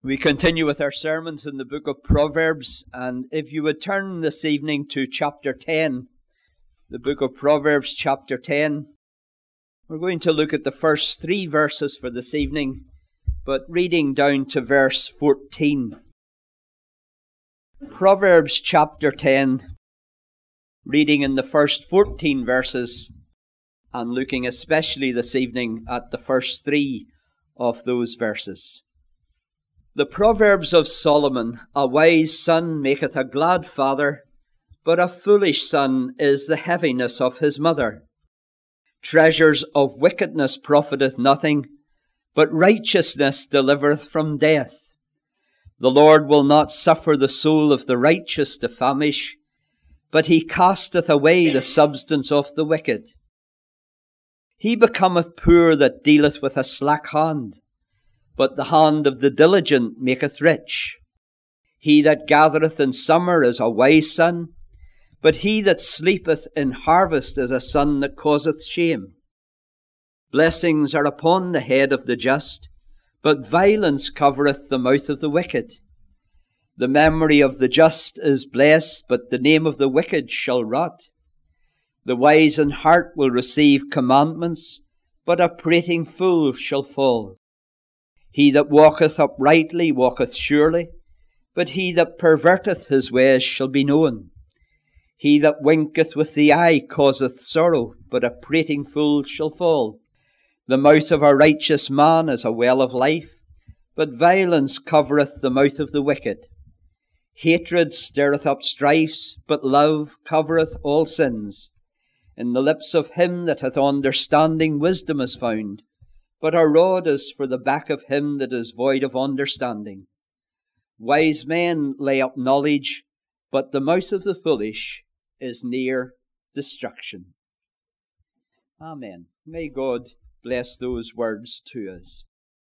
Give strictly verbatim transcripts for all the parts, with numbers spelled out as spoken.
We continue with our sermons in the book of Proverbs, and if you would turn this evening to chapter ten, the book of Proverbs chapter ten, we're going to look at the first three verses for this evening, but reading down to verse fourteen. Proverbs chapter ten, reading in the first fourteen verses, and looking especially this evening at the first three of those verses. The Proverbs of Solomon: a wise son maketh a glad father, but a foolish son is the heaviness of his mother. Treasures of wickedness profiteth nothing, but righteousness delivereth from death. The Lord will not suffer the soul of the righteous to famish, but he casteth away the substance of the wicked. He becometh poor that dealeth with a slack hand, but the hand of the diligent maketh rich. He that gathereth in summer is a wise son, but he that sleepeth in harvest is a son that causeth shame. Blessings are upon the head of the just, but violence covereth the mouth of the wicked. The memory of the just is blessed, but the name of the wicked shall rot. The wise in heart will receive commandments, but a prating fool shall fall. He that walketh uprightly walketh surely, but he that perverteth his ways shall be known. He that winketh with the eye causeth sorrow, but a prating fool shall fall. The mouth of a righteous man is a well of life, but violence covereth the mouth of the wicked. Hatred stirreth up strifes, but love covereth all sins. In the lips of him that hath understanding wisdom is found, but a rod is for the back of him that is void of understanding. Wise men lay up knowledge, but the mouth of the foolish is near destruction. Amen. May God bless those words to us.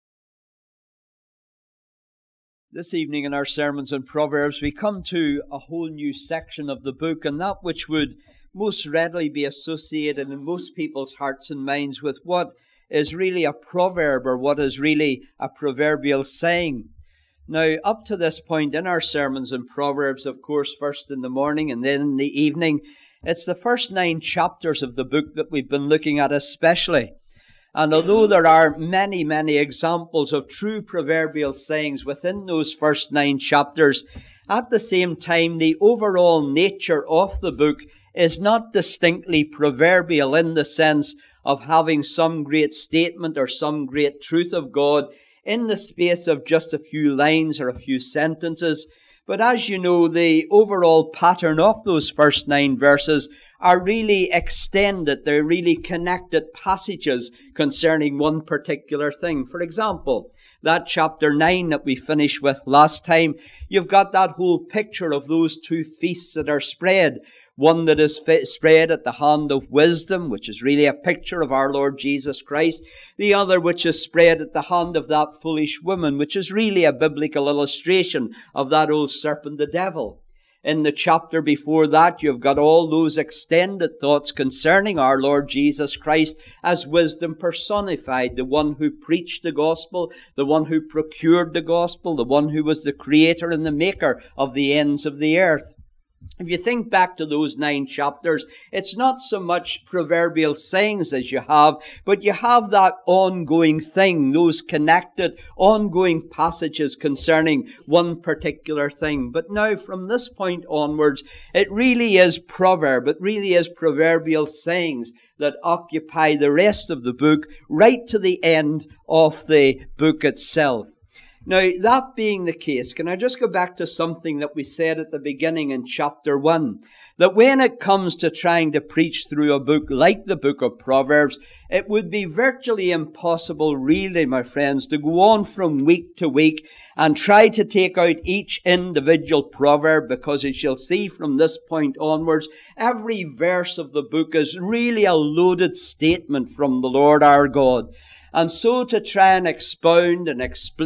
This evening in our sermons on Proverbs, we come to a whole new section of the book, and that which would most readily be associated in most people's hearts and minds with what is really a proverb, or what is really a proverbial saying. Now, up to this point in our sermons in Proverbs, of course, first in the morning and then in the evening, it's the first nine chapters of the book that we've been looking at especially. And although there are many, many examples of true proverbial sayings within those first nine chapters, at the same time, the overall nature of the book is not distinctly proverbial in the sense of having some great statement or some great truth of God in the space of just a few lines or a few sentences. But as you know, the overall pattern of those first nine verses are really extended. They're really connected passages concerning one particular thing. For example, that chapter nine that we finished with last time, you've got that whole picture of those two feasts that are spread. One that is spread at the hand of wisdom, which is really a picture of our Lord Jesus Christ. The other which is spread at the hand of that foolish woman, which is really a biblical illustration of that old serpent, the devil. In the chapter before that, you've got all those extended thoughts concerning our Lord Jesus Christ as wisdom personified, the one who preached the gospel, the one who procured the gospel, the one who was the creator and the maker of the ends of the earth. If you think back to those nine chapters, it's not so much proverbial sayings as you have, but you have that ongoing thing, those connected, ongoing passages concerning one particular thing. But now, from this point onwards, it really is proverb, it really is proverbial sayings that occupy the rest of the book, right to the end of the book itself. Now, that being the case, can I just go back to something that we said at the beginning in chapter one? That when it comes to trying to preach through a book like the book of Proverbs, it would be virtually impossible, really, my friends, to go on from week to week and try to take out each individual proverb, because as you'll see from this point onwards, every verse of the book is really a loaded statement from the Lord our God. And so to try and expound and explain and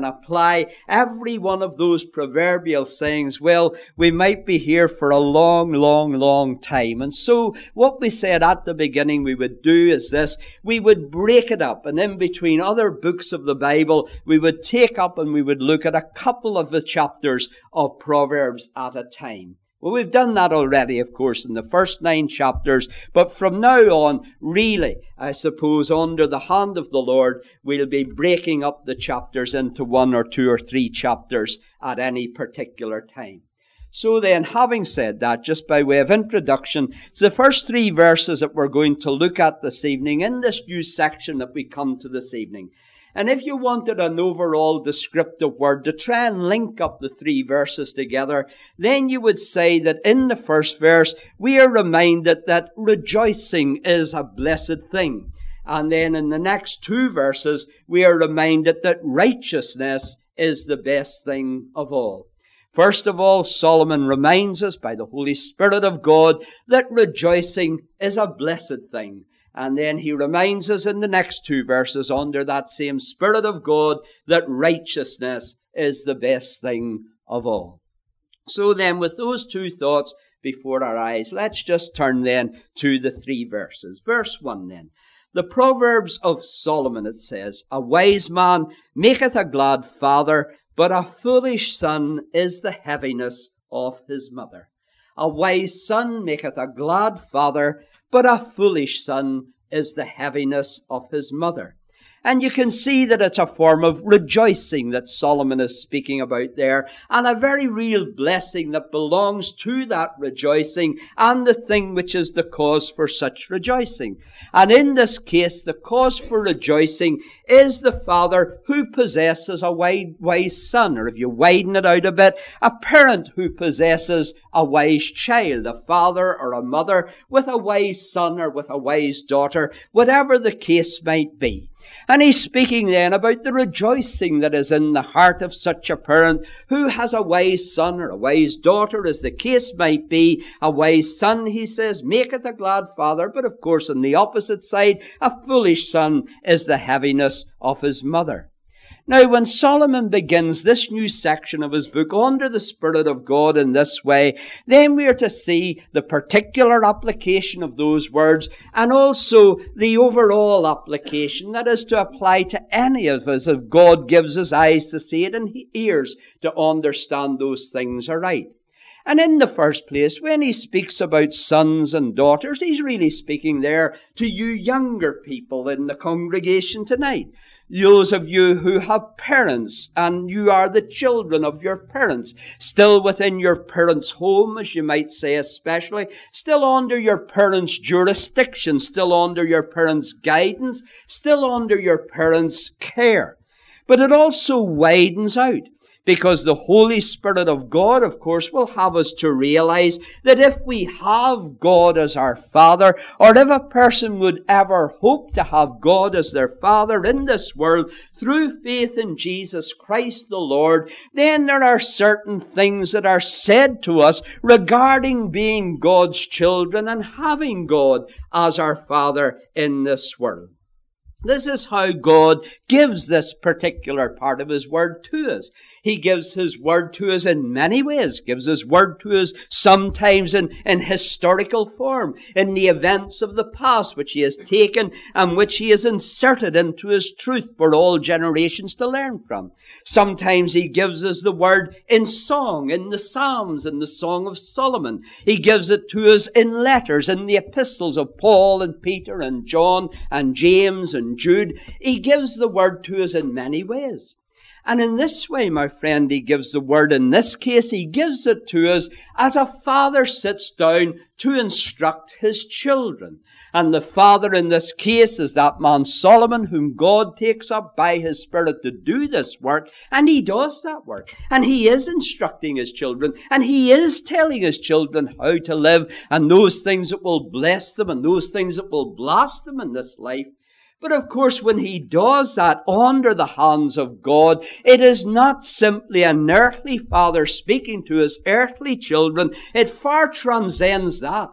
apply every one of those proverbial sayings, well, we might be here for a long, long, long time. And so what we said at the beginning we would do is this: we would break it up, and in between other books of the Bible, we would take up and we would look at a couple of the chapters of Proverbs at a time. Well, we've done that already, of course, in the first nine chapters, but from now on, really, I suppose, under the hand of the Lord, we'll be breaking up the chapters into one or two or three chapters at any particular time. So then, having said that, just by way of introduction, it's the first three verses that we're going to look at this evening in this new section that we come to this evening. And if you wanted an overall descriptive word to try and link up the three verses together, then you would say that in the first verse, we are reminded that rejoicing is a blessed thing. And then in the next two verses, we are reminded that righteousness is the best thing of all. First of all, Solomon reminds us by the Holy Spirit of God that rejoicing is a blessed thing. And then he reminds us in the next two verses, under that same Spirit of God, that righteousness is the best thing of all. So then, with those two thoughts before our eyes, let's just turn then to the three verses. Verse one then. The Proverbs of Solomon, it says, a wise man maketh a glad father, but a foolish son is the heaviness of his mother. A wise son maketh a glad father, but a foolish son is the heaviness of his mother. And you can see that it's a form of rejoicing that Solomon is speaking about there, and a very real blessing that belongs to that rejoicing and the thing which is the cause for such rejoicing. And in this case, the cause for rejoicing is the father who possesses a wise son, or if you widen it out a bit, a parent who possesses a wise child, a father or a mother with a wise son or with a wise daughter, whatever the case might be. And he's speaking then about the rejoicing that is in the heart of such a parent who has a wise son or a wise daughter, as the case might be. A wise son, he says, maketh a glad father, but of course on the opposite side, a foolish son is the heaviness of his mother. Now, when Solomon begins this new section of his book under the Spirit of God in this way, then we are to see the particular application of those words and also the overall application that is to apply to any of us if God gives us eyes to see it and ears to understand those things aright. And in the first place, when he speaks about sons and daughters, he's really speaking there to you younger people in the congregation tonight. Those of you who have parents and you are the children of your parents, still within your parents' home, as you might say especially, still under your parents' jurisdiction, still under your parents' guidance, still under your parents' care. But it also widens out, because the Holy Spirit of God, of course, will have us to realize that if we have God as our Father, or if a person would ever hope to have God as their Father in this world through faith in Jesus Christ the Lord, then there are certain things that are said to us regarding being God's children and having God as our Father in this world. This is how God gives this particular part of His Word to us. He gives His Word to us in many ways. Gives His Word to us sometimes in, in historical form, in the events of the past which He has taken and which He has inserted into His truth for all generations to learn from. Sometimes He gives us the Word in song, in the Psalms, in the Song of Solomon. He gives it to us in letters, in the epistles of Paul and Peter and John and James and Jude. He gives the Word to us in many ways. And in this way, my friend, He gives the Word. In this case, He gives it to us as a father sits down to instruct his children. And the father in this case is that man Solomon, whom God takes up by His Spirit to do this work. And he does that work. And he is instructing his children. And he is telling his children how to live and those things that will bless them and those things that will blast them in this life. But of course, when he does that under the hands of God, it is not simply an earthly father speaking to his earthly children. It far transcends that.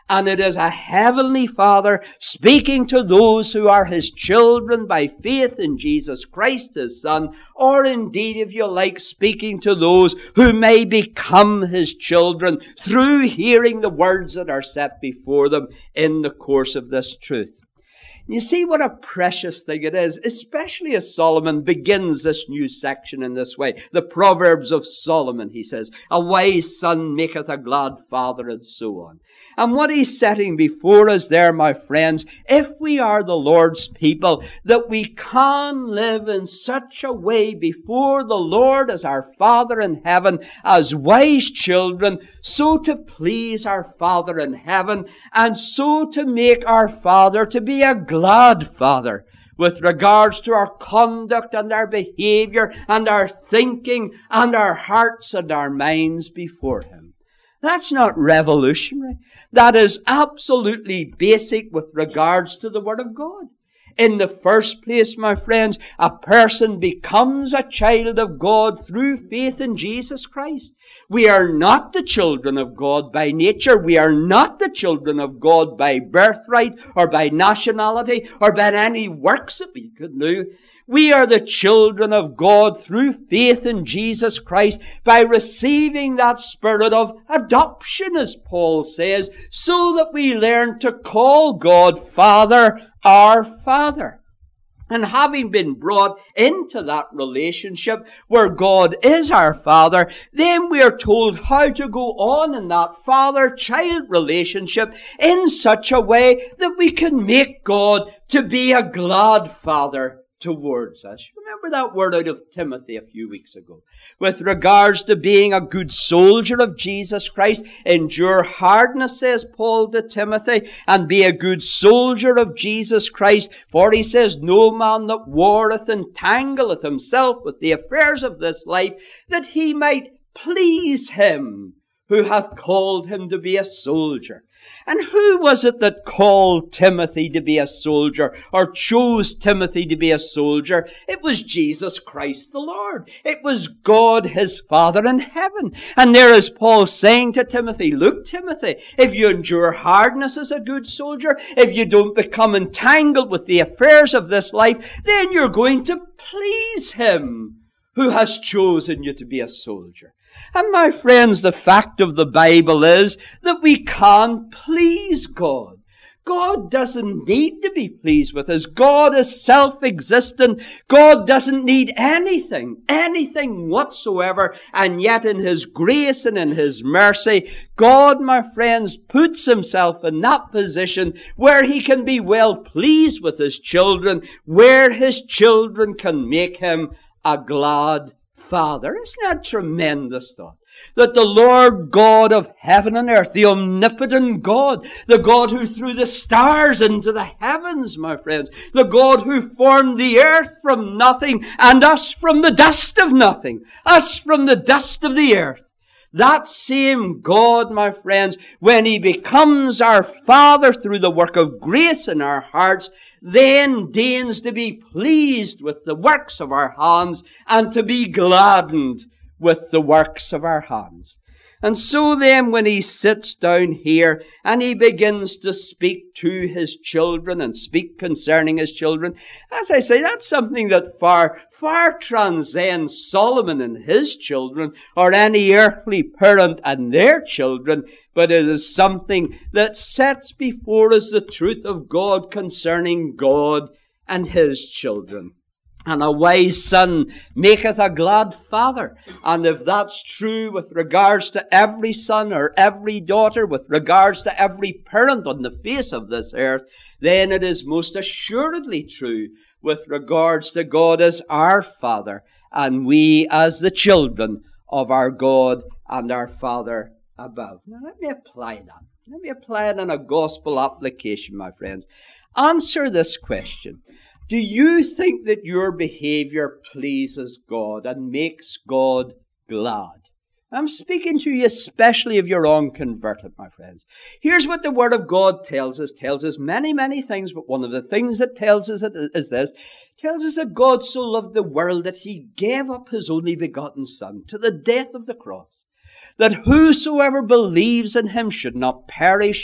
And it is a heavenly Father speaking to those who are his children by faith in Jesus Christ, his Son, or indeed, if you like, speaking to those who may become his children through hearing the words that are set before them in the course of this truth. You see what a precious thing it is, especially as Solomon begins this new section in this way. The Proverbs of Solomon, he says, a wise son maketh a glad father, and so on. And what he's setting before us there, my friends, if we are the Lord's people, that we can live in such a way before the Lord as our Father in heaven, as wise children, so to please our Father in heaven, and so to make our Father to be a glad Father with regards to our conduct and our behavior and our thinking and our hearts and our minds before him. That's not revolutionary. That is absolutely basic with regards to the Word of God. In the first place, my friends, a person becomes a child of God through faith in Jesus Christ. We are not the children of God by nature. We are not the children of God by birthright or by nationality or by any works that we could do. We are the children of God through faith in Jesus Christ by receiving that spirit of adoption, as Paul says, so that we learn to call God Father, our Father. And having been brought into that relationship where God is our Father, then we are told how to go on in that father-child relationship in such a way that we can make God to be a glad Father towards us. Remember that word out of Timothy a few weeks ago. With regards to being a good soldier of Jesus Christ, endure hardness, says Paul to Timothy, and be a good soldier of Jesus Christ. For he says, no man that warreth entangleth himself with the affairs of this life, that he might please him who hath called him to be a soldier. And who was it that called Timothy to be a soldier, or chose Timothy to be a soldier? It was Jesus Christ the Lord. It was God his Father in heaven. And there is Paul saying to Timothy, look, Timothy, if you endure hardness as a good soldier, if you don't become entangled with the affairs of this life, then you're going to please him who has chosen you to be a soldier. And my friends, the fact of the Bible is that we can please God. God doesn't need to be pleased with us. God is self-existent. God doesn't need anything, anything whatsoever. And yet in his grace and in his mercy, God, my friends, puts himself in that position where he can be well pleased with his children, where his children can make him a glad Father. Isn't that a tremendous thought? That the Lord God of heaven and earth, the omnipotent God, the God who threw the stars into the heavens, my friends, the God who formed the earth from nothing and us from the dust of nothing, us from the dust of the earth. That same God, my friends, when he becomes our Father through the work of grace in our hearts, then deigns to be pleased with the works of our hands and to be gladdened with the works of our hands. And so then when he sits down here and he begins to speak to his children and speak concerning his children, as I say, that's something that far, far transcends Solomon and his children or any earthly parent and their children, but it is something that sets before us the truth of God concerning God and his children. And a wise son maketh a glad father. And if that's true with regards to every son or every daughter, with regards to every parent on the face of this earth, then it is most assuredly true with regards to God as our Father, and we as the children of our God and our Father above. Now let me apply that. Let me apply it in a gospel application, my friends. Answer this question. Do you think that your behavior pleases God and makes God glad? I'm speaking to you especially if you're unconverted, my friends. Here's what the Word of God tells us. Tells us many, many things, but one of the things it tells us is this. Tells us that God so loved the world that he gave up his only begotten Son to the death of the cross, that whosoever believes in him should not perish,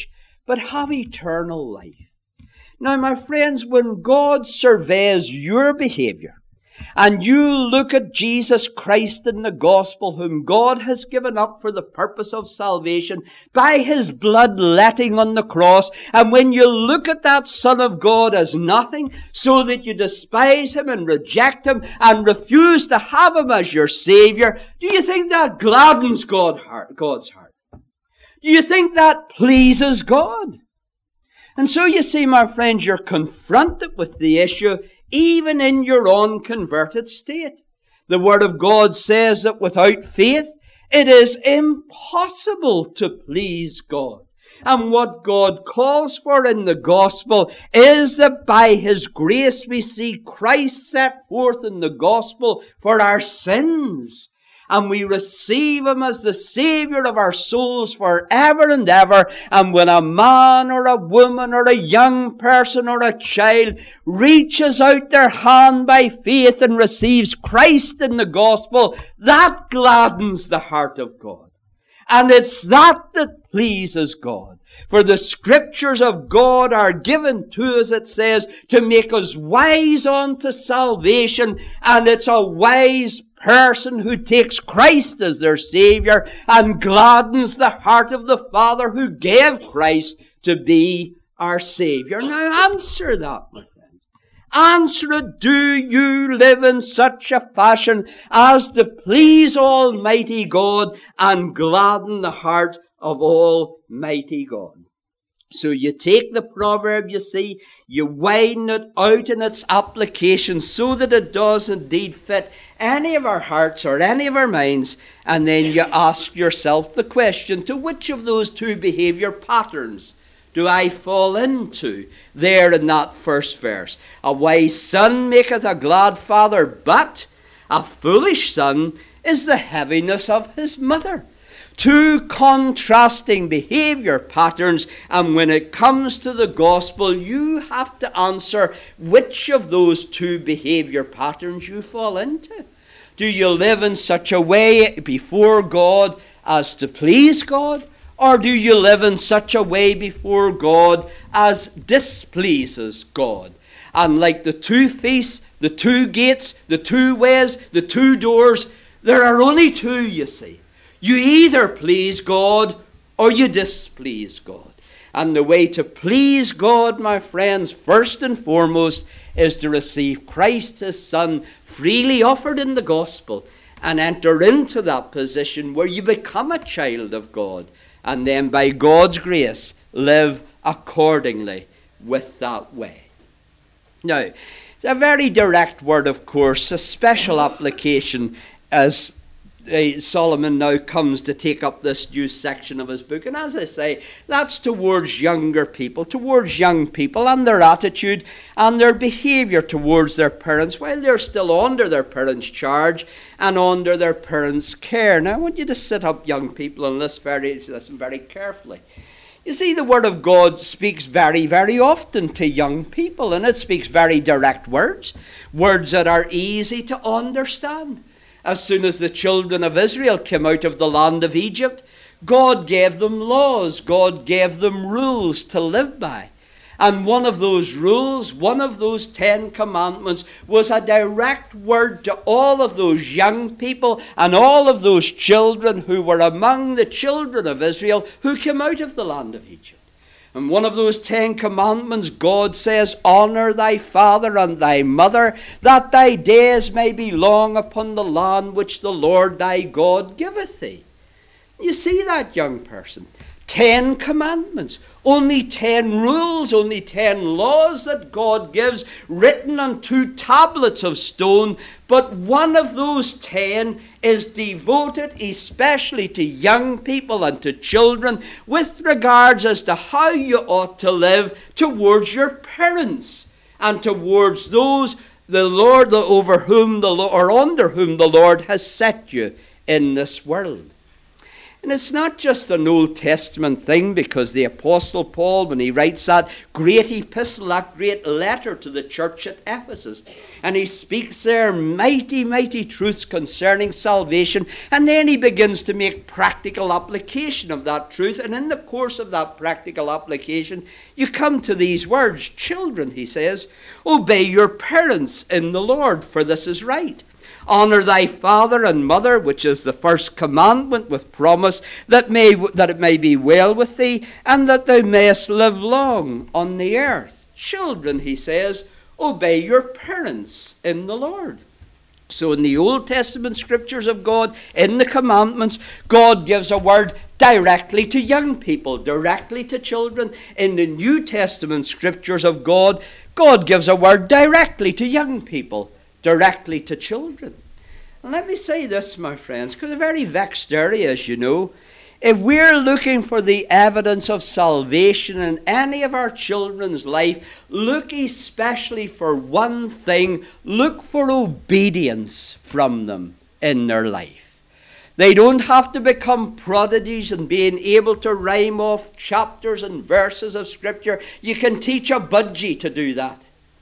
but have eternal life. Now, my friends, when God surveys your behavior, and you look at Jesus Christ in the gospel, whom God has given up for the purpose of salvation by his blood letting on the cross, and when you look at that Son of God as nothing, so that you despise him and reject him and refuse to have him as your Savior, do you think that gladdens God heart, God's heart? Do you think that pleases God? And so you see, my friends, you're confronted with the issue even in your unconverted state. The Word of God says that without faith, it is impossible to please God. And what God calls for in the gospel is that by his grace we see Christ set forth in the gospel for our sins. And we receive him as the Savior of our souls forever and ever. And when a man or a woman or a young person or a child reaches out their hand by faith and receives Christ in the gospel, that gladdens the heart of God. And it's that that pleases God. For the scriptures of God are given to us, it says, to make us wise unto salvation. And it's a wise person who takes Christ as their Savior and gladdens the heart of the Father who gave Christ to be our Savior. Now answer that, my friends. Answer it. Do you live in such a fashion as to please Almighty God and gladden the heart of Almighty God? So you take the proverb, you see, you widen it out in its application so that it does indeed fit any of our hearts or any of our minds, and then you ask yourself the question, to which of those two behavior patterns do I fall into there in that first verse? A wise son maketh a glad father, but a foolish son is the heaviness of his mother. Two contrasting behavior patterns, and when it comes to the gospel, you have to answer which of those two behavior patterns you fall into. Do you live in such a way before God as to please God, or do you live in such a way before God as displeases God? And like the two feasts, the two gates, the two ways, the two doors, there are only two, you see. You either please God or you displease God. And the way to please God, my friends, first and foremost, is to receive Christ, his Son, freely offered in the gospel, and enter into that position where you become a child of God, and then by God's grace live accordingly with that way. Now, it's a very direct word, of course, a special application as Uh, Solomon now comes to take up this new section of his book. And as I say, that's towards younger people, towards young people and their attitude and their behavior towards their parents while they're still under their parents' charge and under their parents' care. Now I want you to sit up, young people, and listen very, listen very carefully. You see, the Word of God speaks very, very often to young people, and it speaks very direct words, words that are easy to understand. As soon as the children of Israel came out of the land of Egypt, God gave them laws, God gave them rules to live by. And one of those rules, one of those Ten Commandments, was a direct word to all of those young people and all of those children who were among the children of Israel who came out of the land of Egypt. And one of those Ten Commandments, God says, "Honor thy father and thy mother, that thy days may be long upon the land which the Lord thy God giveth thee." You see that, young person? Ten commandments, only ten rules, only ten laws that God gives, written on two tablets of stone. But one of those ten is devoted especially to young people and to children with regards as to how you ought to live towards your parents and towards those the Lord over whom the or under whom the Lord has set you in this world. And it's not just an Old Testament thing, because the Apostle Paul, when he writes that great epistle, that great letter to the church at Ephesus, and he speaks there mighty, mighty truths concerning salvation, and then he begins to make practical application of that truth. And in the course of that practical application, you come to these words, children, he says, obey your parents in the Lord, for this is right. Honor thy father and mother, which is the first commandment with promise, that may that it may be well with thee, and that thou mayest live long on the earth. Children, he says, obey your parents in the Lord. So in the Old Testament scriptures of God, in the commandments, God gives a word directly to young people, directly to children. In the New Testament scriptures of God, God gives a word directly to young people, directly to children. And let me say this, my friends, because a very vexed area, as you know. If we're looking for the evidence of salvation in any of our children's life, look especially for one thing. Look for obedience from them in their life. They don't have to become prodigies and being able to rhyme off chapters and verses of Scripture. You can teach a budgie to do that.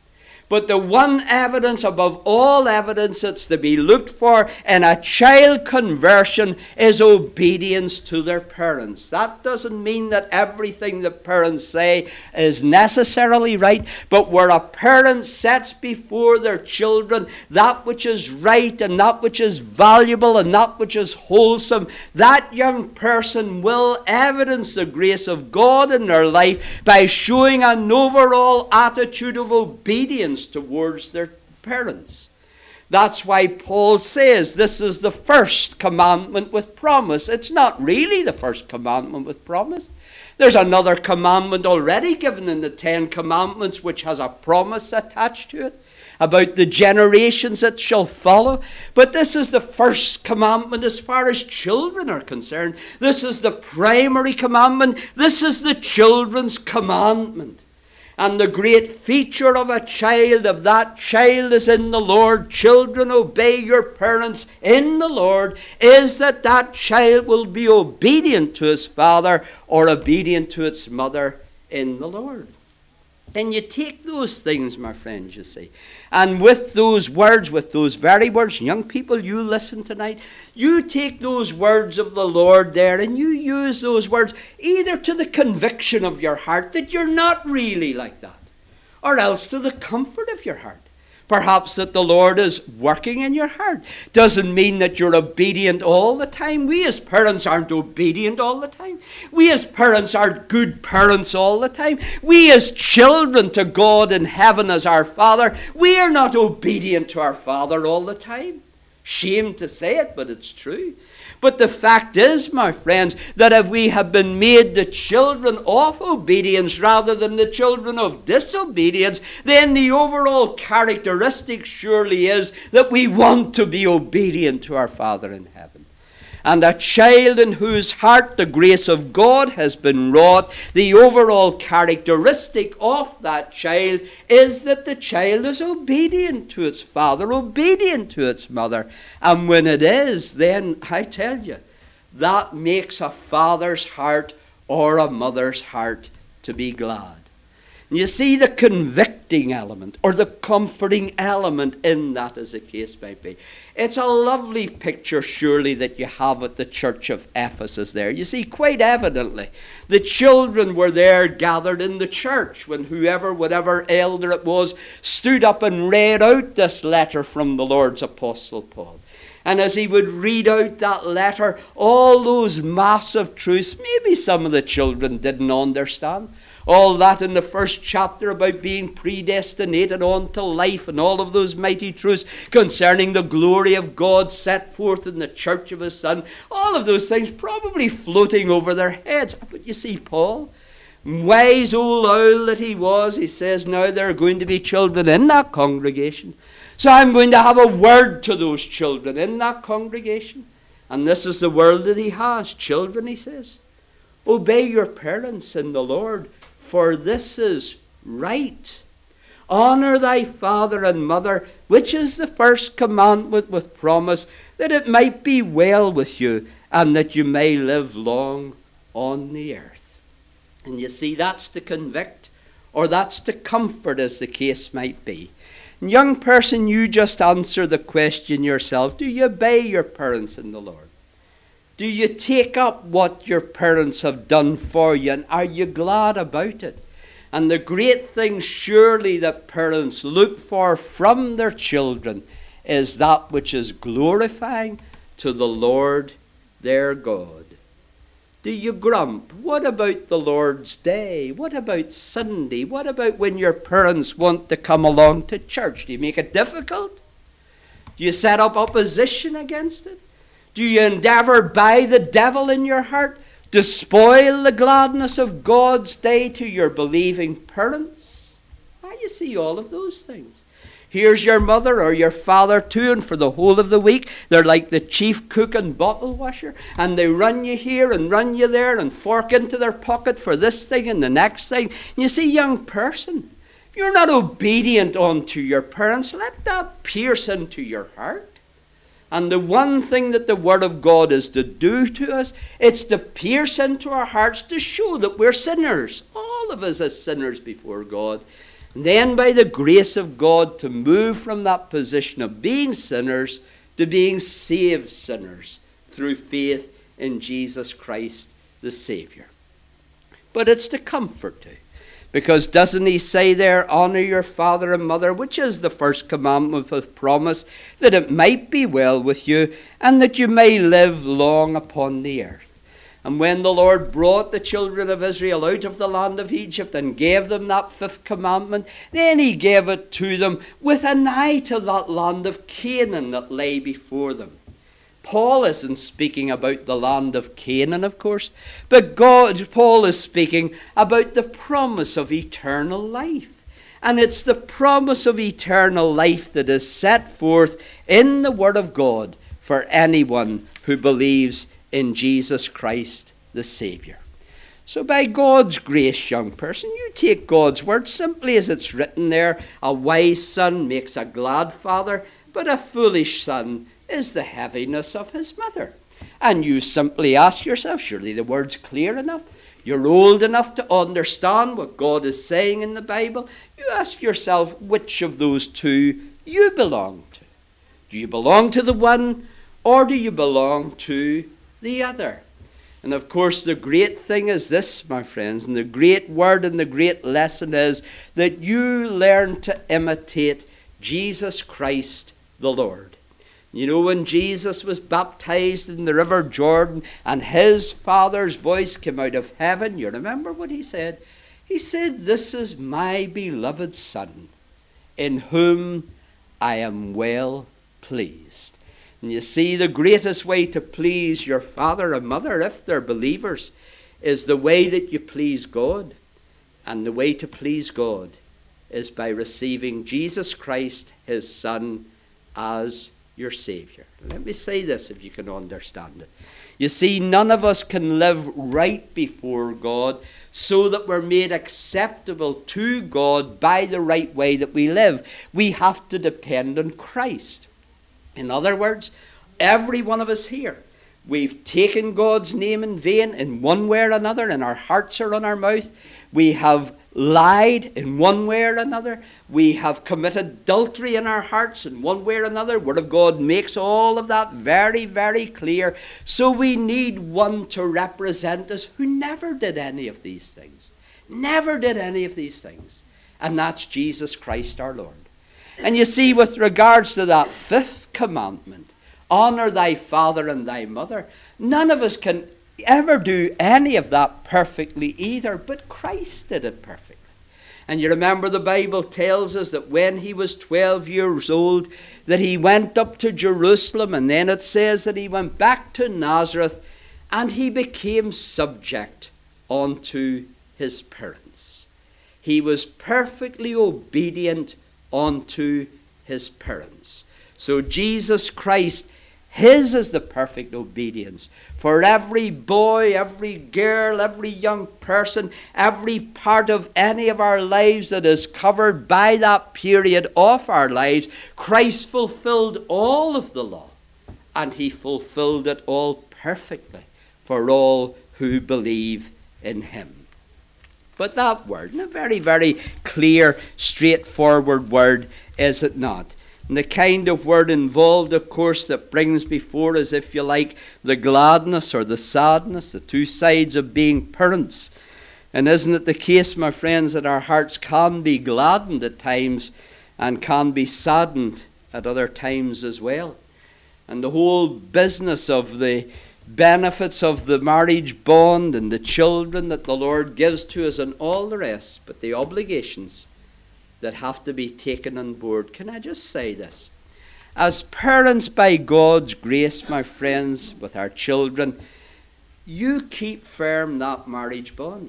But the one evidence above all evidence that's to be looked for in a child conversion is obedience to their parents. That doesn't mean that everything the parents say is necessarily right, but where a parent sets before their children that which is right and that which is valuable and that which is wholesome, that young person will evidence the grace of God in their life by showing an overall attitude of obedience towards their parents. That's why Paul says this is the first commandment with promise. It's not really the first commandment with promise. There's another commandment already given in the Ten Commandments which has a promise attached to it about the generations that shall follow. But this is the first commandment as far as children are concerned. This is the primary commandment. This is the children's commandment. And the great feature of a child, of that child is in the Lord. Children, obey your parents in the Lord, is that that child will be obedient to his father or obedient to its mother in the Lord. And you take those things, my friends, you see, and with those words, with those very words, young people, you listen tonight, you take those words of the Lord there and you use those words either to the conviction of your heart that you're not really like that, or else to the comfort of your heart. Perhaps that the Lord is working in your heart. Doesn't mean that you're obedient all the time. We as parents aren't obedient all the time. We as parents aren't good parents all the time. We as children to God in heaven as our Father, we are not obedient to our Father all the time. Shame to say it, but it's true. But the fact is, my friends, that if we have been made the children of obedience rather than the children of disobedience, then the overall characteristic surely is that we want to be obedient to our Father in heaven. And a child in whose heart the grace of God has been wrought, the overall characteristic of that child is that the child is obedient to its father, obedient to its mother. And when it is, then I tell you, that makes a father's heart or a mother's heart to be glad. And you see the convicting element or the comforting element in that, as the case may be. It's a lovely picture, surely, that you have at the church of Ephesus there. You see, quite evidently, the children were there gathered in the church when whoever, whatever elder it was, stood up and read out this letter from the Lord's Apostle Paul. And as he would read out that letter, all those massive truths, maybe some of the children didn't understand. All that in the first chapter about being predestinated on to life and all of those mighty truths concerning the glory of God set forth in the church of his Son. All of those things probably floating over their heads. But you see, Paul, wise old owl that he was, he says, now there are going to be children in that congregation. So I'm going to have a word to those children in that congregation. And this is the word that he has. Children, he says, obey your parents in the Lord, for this is right. Honor thy father and mother, which is the first commandment with promise, that it might be well with you, and that you may live long on the earth. And you see, that's to convict, or that's to comfort, as the case might be. And young person, you just answer the question yourself. Do you obey your parents in the Lord? Do you take up what your parents have done for you, and are you glad about it? And the great thing surely that parents look for from their children is that which is glorifying to the Lord their God. Do you grump? What about the Lord's Day? What about Sunday? What about when your parents want to come along to church? Do you make it difficult? Do you set up opposition against it? Do you endeavor by the devil in your heart to spoil the gladness of God's day to your believing parents? Ah, you see all of those things. Here's your mother or your father too, and for the whole of the week they're like the chief cook and bottle washer, and they run you here and run you there and fork into their pocket for this thing and the next thing. And you see, young person, if you're not obedient unto your parents, let that pierce into your heart. And the one thing that the Word of God is to do to us, it's to pierce into our hearts to show that we're sinners. All of us are sinners before God. And then by the grace of God to move from that position of being sinners to being saved sinners through faith in Jesus Christ the Savior. But it's to comfort too. Because doesn't he say there, honor your father and mother, which is the first commandment with promise, that it might be well with you, and that you may live long upon the earth. And when the Lord brought the children of Israel out of the land of Egypt and gave them that fifth commandment, then he gave it to them with an eye to that land of Canaan that lay before them. Paul isn't speaking about the land of Canaan, of course, but God, Paul is speaking about the promise of eternal life. And it's the promise of eternal life that is set forth in the Word of God for anyone who believes in Jesus Christ the Savior. So by God's grace, young person, you take God's Word simply as it's written there. A wise son makes a glad father, but a foolish son is the heaviness of his mother. And you simply ask yourself, surely the word's clear enough. You're old enough to understand what God is saying in the Bible. You ask yourself which of those two you belong to. Do you belong to the one, or do you belong to the other? And of course the great thing is this, my friends, and the great word and the great lesson is that you learn to imitate Jesus Christ the Lord. You know, when Jesus was baptized in the river Jordan and his Father's voice came out of heaven, you remember what he said? He said, "This is my beloved Son, in whom I am well pleased." And you see, the greatest way to please your father and mother, if they're believers, is the way that you please God. And the way to please God is by receiving Jesus Christ, his Son, as your Savior. Let me say this if you can understand it. You see, none of us can live right before God so that we're made acceptable to God by the right way that we live. We have to depend on Christ. In other words, every one of us here, we've taken God's name in vain in one way or another, and our hearts are on our mouth. We have lied in one way or another. We have committed adultery in our hearts in one way or another. Word of God makes all of that very, very clear. So we need one to represent us who never did any of these things. Never did any of these things. And that's Jesus Christ our Lord. And you see, with regards to that fifth commandment, honor thy father and thy mother, none of us can ever do any of that perfectly either, but Christ did it perfectly. And you remember the Bible tells us that when he was twelve years old, that he went up to Jerusalem, and then it says that he went back to Nazareth, and he became subject unto his parents. He was perfectly obedient unto his parents. So Jesus Christ, his is the perfect obedience. For every boy, every girl, every young person, every part of any of our lives that is covered by that period of our lives, Christ fulfilled all of the law. And he fulfilled it all perfectly for all who believe in him. But that word, and a very, very clear, straightforward word, is it not? And the kind of word involved, of course, that brings before us, if you like, the gladness or the sadness, the two sides of being parents. And isn't it the case, my friends, that our hearts can be gladdened at times and can be saddened at other times as well? And the whole business of the benefits of the marriage bond and the children that the Lord gives to us and all the rest, but the obligations that have to be taken on board. Can I just say this? As parents, by God's grace, my friends, with our children, you keep firm that marriage bond.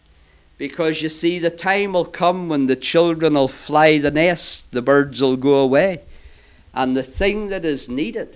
Because you see, the time will come when the children will fly the nest, the birds will go away. And the thing that is needed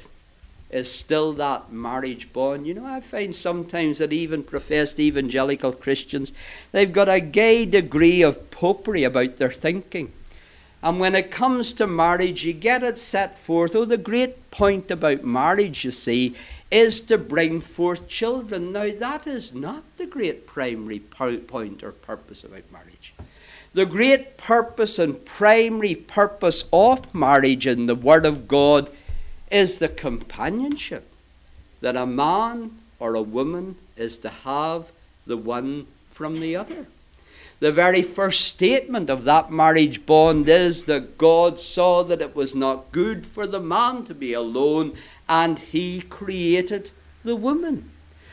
is still that marriage bond. You know, I find sometimes that even professed evangelical Christians, they've got a gay degree of popery about their thinking. And when it comes to marriage, you get it set forth. Oh, the great point about marriage, you see, is to bring forth children. Now, that is not the great primary point or purpose about marriage. The great purpose and primary purpose of marriage in the Word of God is the companionship that a man or a woman is to have the one from the other. The very first statement of that marriage bond is that God saw that it was not good for the man to be alone, and he created the woman.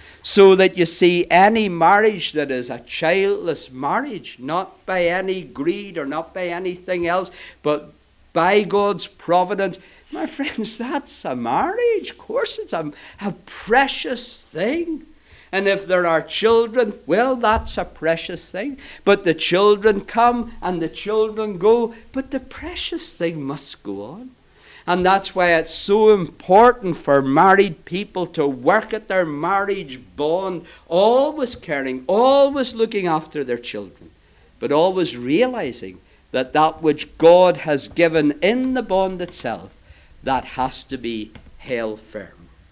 So that you see, any marriage that is a childless marriage, not by any greed or not by anything else, but by God's providence, my friends, that's a marriage. Of course, it's a, a precious thing. And if there are children, well, that's a precious thing. But the children come and the children go, but the precious thing must go on. And that's why it's so important for married people to work at their marriage bond, always caring, always looking after their children, but always realizing that that which God has given in the bond itself, that has to be held firm.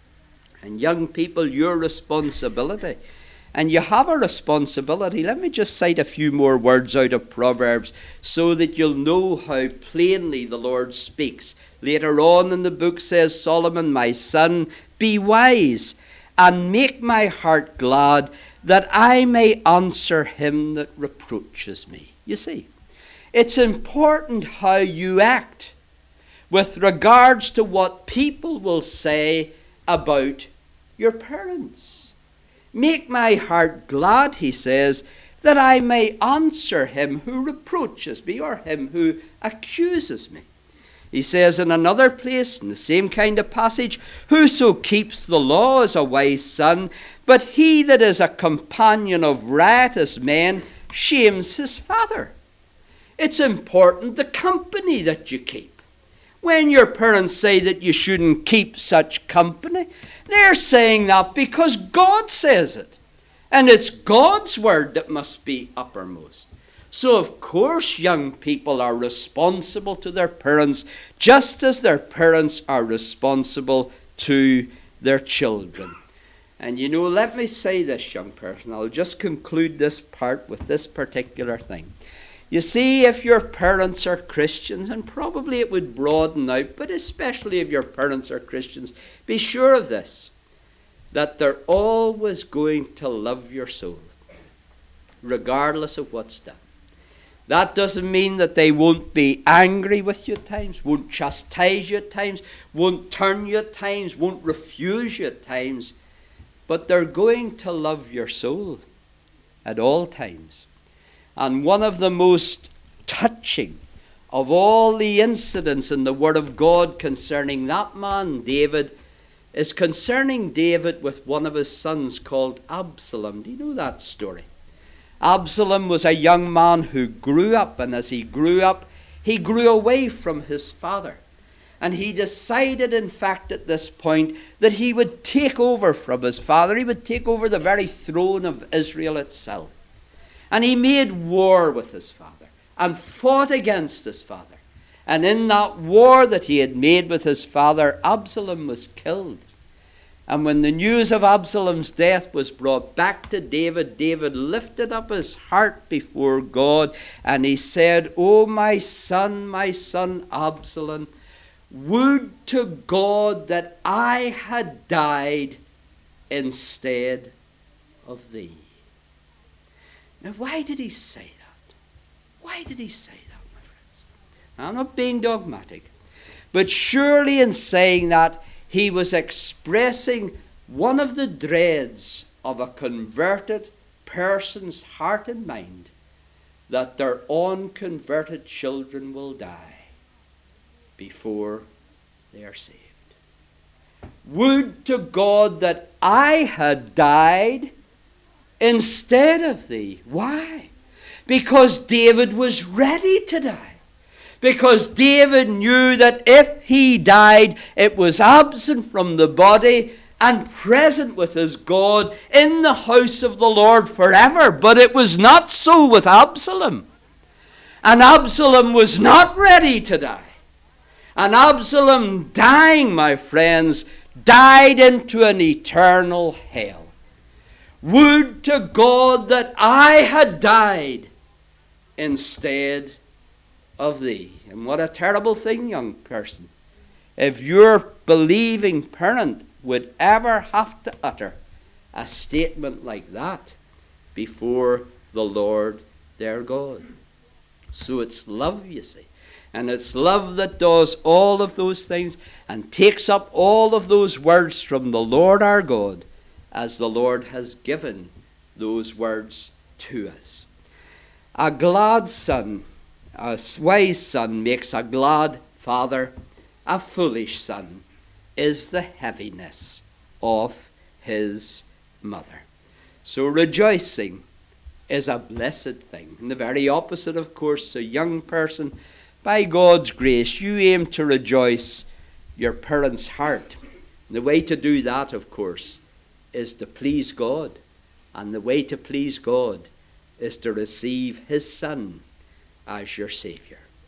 And young people, your responsibility, and you have a responsibility. Let me just cite a few more words out of Proverbs so that you'll know how plainly the Lord speaks. Later on in the book says, Solomon, my son, be wise and make my heart glad, that I may answer him that reproaches me. You see, it's important how you act with regards to what people will say about your parents. Make my heart glad, he says, that I may answer him who reproaches me, or him who accuses me. He says in another place, in the same kind of passage, whoso keeps the law is a wise son, but he that is a companion of riotous men shames his father. It's important the company that you keep. When your parents say that you shouldn't keep such company, they're saying that because God says it. And it's God's word that must be uppermost. So, of course, young people are responsible to their parents, just as their parents are responsible to their children. And you know, let me say this, young person. I'll just conclude this part with this particular thing. You see, if your parents are Christians, and probably it would broaden out, but especially if your parents are Christians, be sure of this, that they're always going to love your soul, regardless of what's done. That doesn't mean that they won't be angry with you at times, won't chastise you at times, won't turn you at times, won't refuse you at times, but they're going to love your soul at all times. And one of the most touching of all the incidents in the Word of God concerning that man, David, is concerning David with one of his sons called Absalom. Do you know that story? Absalom was a young man who grew up, and as he grew up, he grew away from his father. And he decided, in fact, at this point, that he would take over from his father. He would take over the very throne of Israel itself. And he made war with his father and fought against his father. And in that war that he had made with his father, Absalom was killed. And when the news of Absalom's death was brought back to David, David lifted up his heart before God, and he said, "O my son, my son Absalom, would to God that I had died instead of thee." Now, why did he say that? Why did he say that, my friends? Now, I'm not being dogmatic, but surely in saying that, he was expressing one of the dreads of a converted person's heart and mind, that their unconverted children will die before they are saved. Would to God that I had died instead of thee. Why? Because David was ready to die. Because David knew that if he died, it was absent from the body and present with his God in the house of the Lord forever. But it was not so with Absalom. And Absalom was not ready to die. And Absalom dying, my friends, died into an eternal hell. Would to God that I had died instead of thee. And what a terrible thing, young person, if your believing parent would ever have to utter a statement like that before the Lord their God. So it's love, you see. And it's love that does all of those things and takes up all of those words from the Lord our God, as the Lord has given those words to us. A glad son, a wise son, makes a glad father. A foolish son is the heaviness of his mother. So rejoicing is a blessed thing. And the very opposite, of course, a young person, by God's grace, you aim to rejoice your parents' heart. And the way to do that, of course, is to please God. And the way to please God is to receive his Son as your Savior.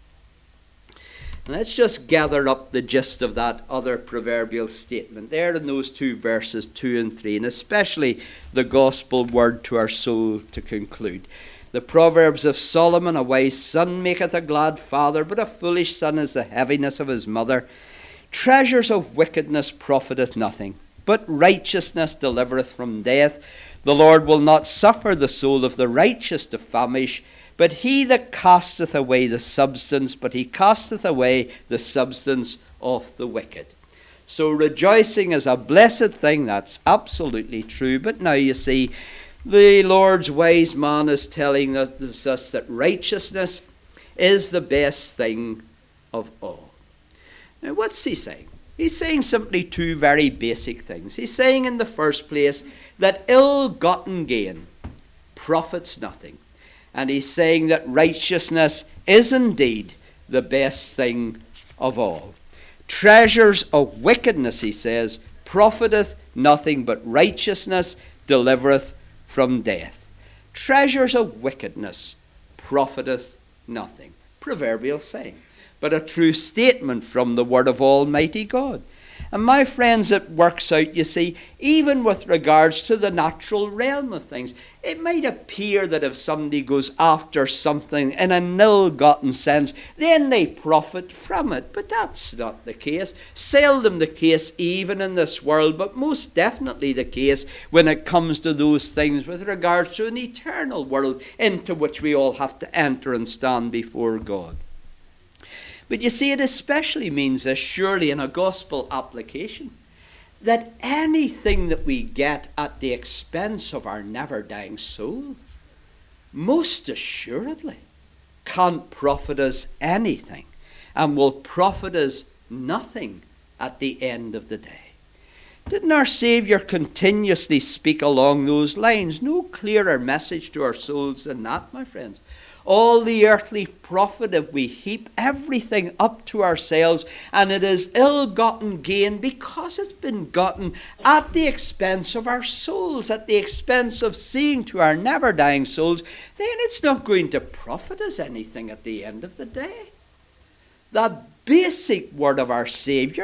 And let's just gather up the gist of that other proverbial statement there in those two verses, two and three, and especially the gospel word to our soul to conclude. The Proverbs of Solomon: a wise son maketh a glad father, but a foolish son is the heaviness of his mother. Treasures of wickedness profiteth nothing, but righteousness delivereth from death. The Lord will not suffer the soul of the righteous to famish, but he that casteth away the substance, but he casteth away the substance of the wicked. So rejoicing is a blessed thing, that's absolutely true. But now you see, the Lord's wise man is telling us, us that righteousness is the best thing of all. Now what's he saying? He's saying simply two very basic things. He's saying in the first place that ill-gotten gain profits nothing. And he's saying that righteousness is indeed the best thing of all. Treasures of wickedness, he says, profiteth nothing, but righteousness delivereth from death. Treasures of wickedness profiteth nothing. Proverbial saying, but a true statement from the word of Almighty God. And my friends, it works out, you see, even with regards to the natural realm of things. It might appear that if somebody goes after something in an ill-gotten sense, then they profit from it. But that's not the case. Seldom the case even in this world, but most definitely the case when it comes to those things with regards to an eternal world into which we all have to enter and stand before God. But you see, it especially means this, surely in a gospel application, that anything that we get at the expense of our never-dying soul, most assuredly can't profit us anything and will profit us nothing at the end of the day. Didn't our Savior continuously speak along those lines? No clearer message to our souls than that, my friends. All the earthly profit, if we heap everything up to ourselves, and it is ill-gotten gain because it's been gotten at the expense of our souls, at the expense of seeing to our never-dying souls, then it's not going to profit us anything at the end of the day. That basic word of our Savior, what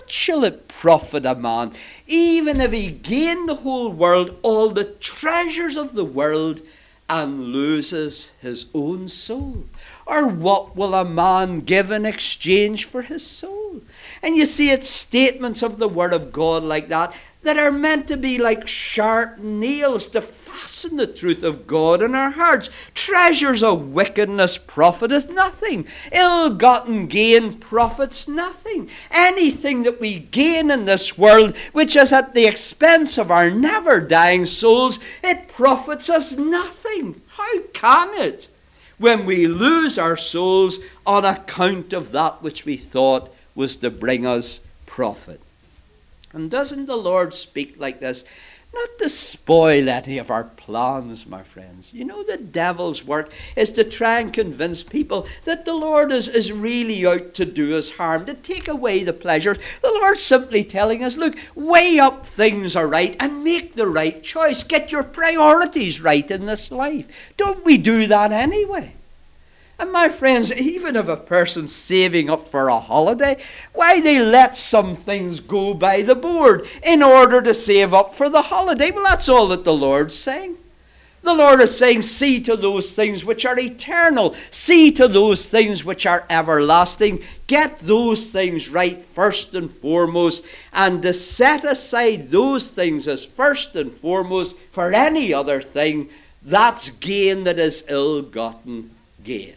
shall it profit a man, even if he gain the whole world, all the treasures of the world, and loses his own soul? Or what will a man give in exchange for his soul? And you see, it's statements of the Word of God like that that are meant to be like sharp nails to fasten the truth of God in our hearts. Treasures of wickedness profiteth nothing. Ill-gotten gain profits nothing. Anything that we gain in this world, which is at the expense of our never-dying souls, it profits us nothing. How can it, when we lose our souls on account of that which we thought was to bring us profit? And doesn't the Lord speak like this? Not to spoil any of our plans, my friends. You know, the devil's work is to try and convince people that the Lord is, is really out to do us harm, to take away the pleasures. The Lord's simply telling us, look, weigh up things aright and make the right choice. Get your priorities right in this life. Don't we do that anyway? And my friends, even if a person's saving up for a holiday, why, they let some things go by the board in order to save up for the holiday. Well, that's all that the Lord's saying. The Lord is saying, see to those things which are eternal. See to those things which are everlasting. Get those things right first and foremost. And to set aside those things as first and foremost for any other thing, that's gain that is ill-gotten gain.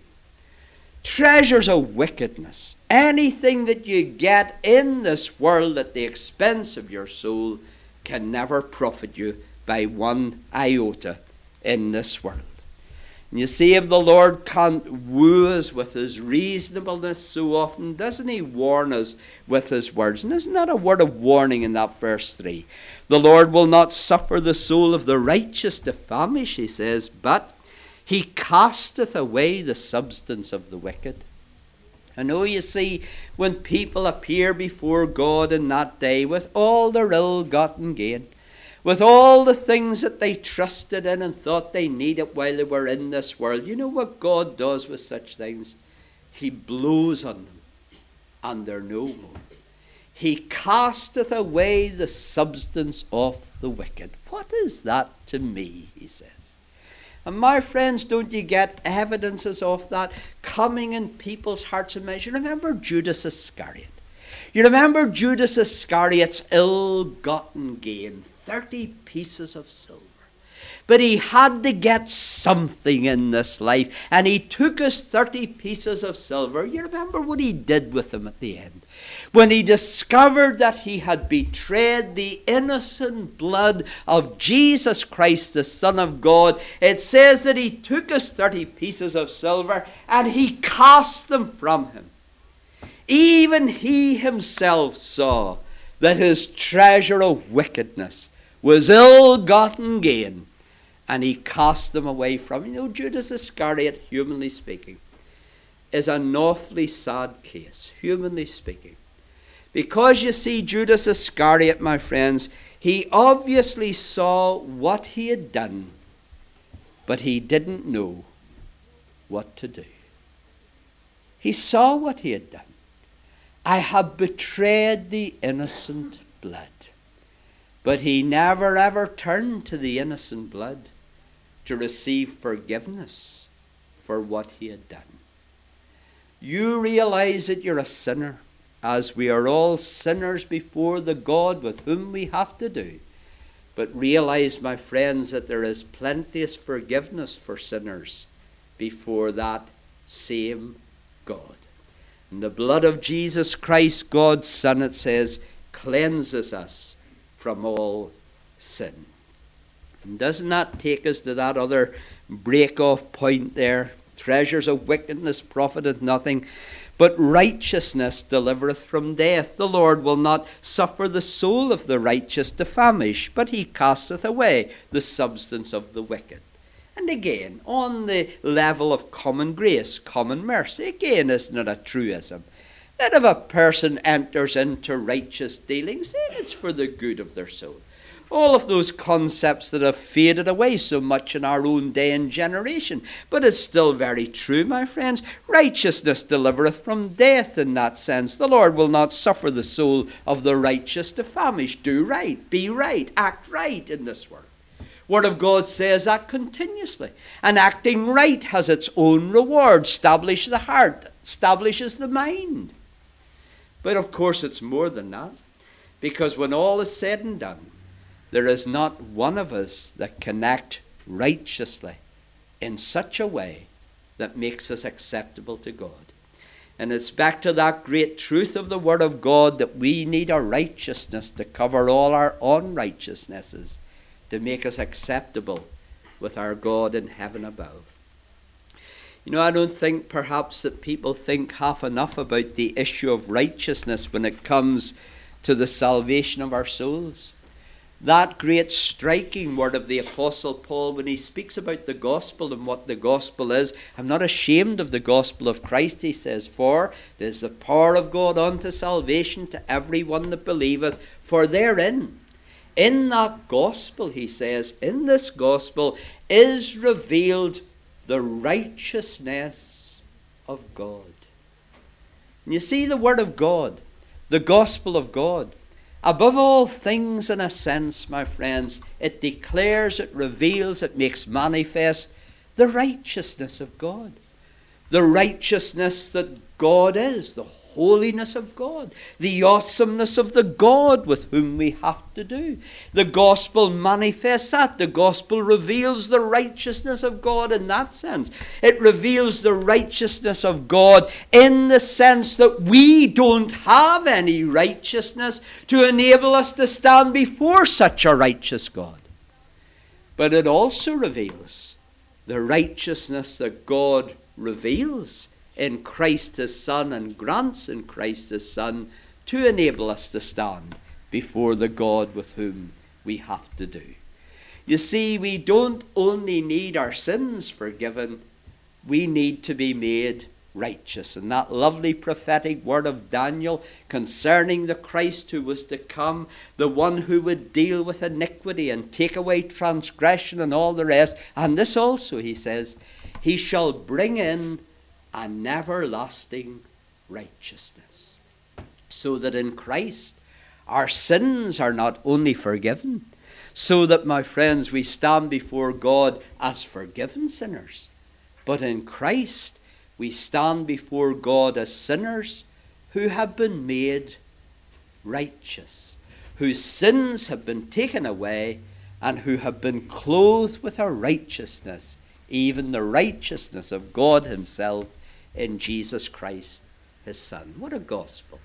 Treasures of wickedness, anything that you get in this world at the expense of your soul, can never profit you by one iota in this world. And you see, if the Lord can't woo us with his reasonableness so often, doesn't he warn us with his words? And isn't that a word of warning in that verse three? The Lord will not suffer the soul of the righteous to famish, he says, but he casteth away the substance of the wicked. I know, you see, when people appear before God in that day with all their ill-gotten gain, with all the things that they trusted in and thought they needed while they were in this world, you know what God does with such things? He blows on them, and they're no more. He casteth away the substance of the wicked. What is that to me, he says. And my friends, don't you get evidences of that coming in people's hearts and minds? You remember Judas Iscariot. You remember Judas Iscariot's ill-gotten gain, thirty pieces of silver. But he had to get something in this life, and he took his thirty pieces of silver. You remember what he did with them at the end? When he discovered that he had betrayed the innocent blood of Jesus Christ, the Son of God, it says that he took his thirty pieces of silver and he cast them from him. Even he himself saw that his treasure of wickedness was ill-gotten gain, and he cast them away from him. You know, Judas Iscariot, humanly speaking, is an awfully sad case, humanly speaking. Because you see, Judas Iscariot, my friends, he obviously saw what he had done, but he didn't know what to do. He saw what he had done. I have betrayed the innocent blood. But he never ever turned to the innocent blood to receive forgiveness for what he had done. You realize that you're a sinner, as we are all sinners before the God with whom we have to do. But realize, my friends, that there is plenteous forgiveness for sinners before that same God. And the blood of Jesus Christ, God's Son, it says, cleanses us from all sin. And doesn't that take us to that other break-off point there? Treasures of wickedness profiteth nothing, but righteousness delivereth from death. The Lord will not suffer the soul of the righteous to famish, but he casteth away the substance of the wicked. And again, on the level of common grace, common mercy, again, isn't it a truism that if a person enters into righteous dealings, then it's for the good of their soul. All of those concepts that have faded away so much in our own day and generation. But it's still very true, my friends. Righteousness delivereth from death in that sense. The Lord will not suffer the soul of the righteous to famish. Do right, be right, act right in this world. Word of God says that continuously. And acting right has its own reward. Establish the heart, establishes the mind. But of course it's more than that. Because when all is said and done, there is not one of us that can act righteously in such a way that makes us acceptable to God. And it's back to that great truth of the Word of God that we need a righteousness to cover all our unrighteousnesses, to make us acceptable with our God in heaven above. You know, I don't think perhaps that people think half enough about the issue of righteousness when it comes to the salvation of our souls. That great striking word of the Apostle Paul when he speaks about the gospel and what the gospel is. I'm not ashamed of the gospel of Christ, he says, for it is the power of God unto salvation to every one that believeth. For therein, in that gospel, he says, in this gospel is revealed the righteousness of God. And you see, the word of God, the gospel of God, above all things, in a sense, my friends, it declares, it reveals, it makes manifest the righteousness of God. The righteousness that God is, the holiness of God, the awesomeness of the God with whom we have to do. The gospel manifests that. The gospel reveals the righteousness of God in that sense. It reveals the righteousness of God in the sense that we don't have any righteousness to enable us to stand before such a righteous God. But it also reveals the righteousness that God reveals in Christ his Son and grants in Christ his Son to enable us to stand before the God with whom we have to do. You see, we don't only need our sins forgiven, we need to be made righteous. And that lovely prophetic word of Daniel concerning the Christ who was to come, the one who would deal with iniquity and take away transgression and all the rest. And this also, he says, he shall bring in an everlasting righteousness. So that in Christ our sins are not only forgiven, so that, my friends, we stand before God as forgiven sinners, but in Christ we stand before God as sinners who have been made righteous, whose sins have been taken away, and who have been clothed with a righteousness, even the righteousness of God himself in Jesus Christ, his Son. What a gospel.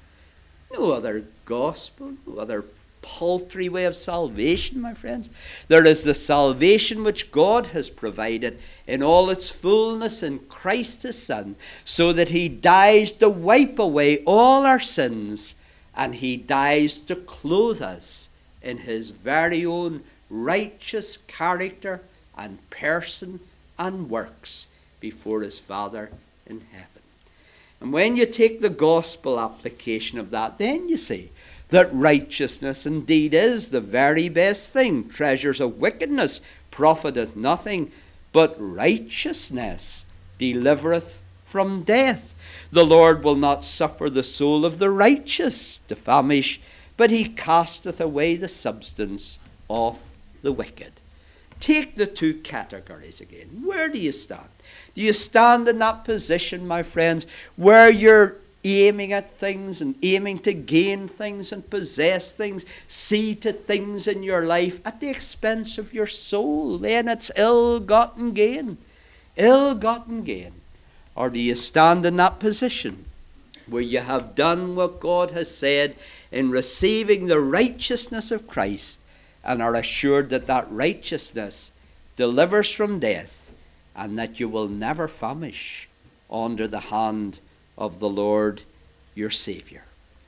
No other gospel, no other paltry way of salvation, my friends. There is the salvation which God has provided in all its fullness in Christ his Son, so that he dies to wipe away all our sins, and he dies to clothe us in his very own righteous character and person and works before his Father in heaven. And when you take the gospel application of that, then you see that righteousness indeed is the very best thing. Treasures of wickedness profiteth nothing, but righteousness delivereth from death. The Lord will not suffer the soul of the righteous to famish, but he casteth away the substance of the wicked. Take the two categories again. Where do you stand? Do you stand in that position, my friends, where you're aiming at things and aiming to gain things and possess things, see to things in your life at the expense of your soul? Then it's ill-gotten gain. Ill-gotten gain. Or do you stand in that position where you have done what God has said in receiving the righteousness of Christ, and are assured that that righteousness delivers from death, and that you will never famish under the hand of the Lord your Saviour?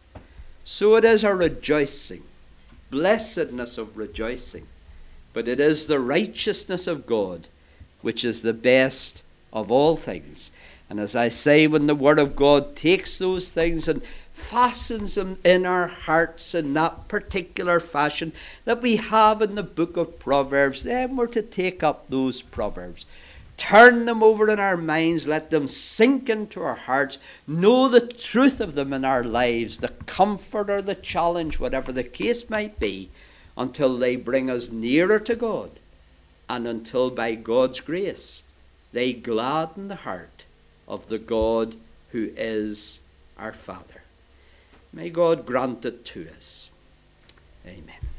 So it is a rejoicing, blessedness of rejoicing, but it is the righteousness of God which is the best of all things. And as I say, when the Word of God takes those things and fastens them in our hearts in that particular fashion that we have in the book of Proverbs, then we're to take up those Proverbs. Turn them over in our minds. Let them sink into our hearts. Know the truth of them in our lives, the comfort or the challenge, whatever the case might be, until they bring us nearer to God, and until by God's grace they gladden the heart of the God who is our Father. May God grant it to us. Amen.